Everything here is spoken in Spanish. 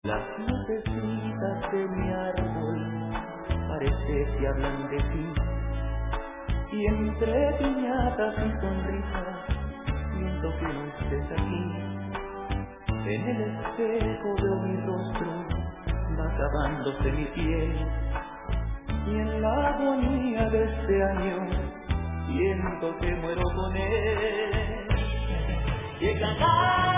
Las lucecitas de mi árbol parece que hablan de ti, y entre piñatas y sonrisas siento que no estés aquí. En el espejo veo mi rostro, va acabándose mi piel, y en la agonía de este año siento que muero con él. Y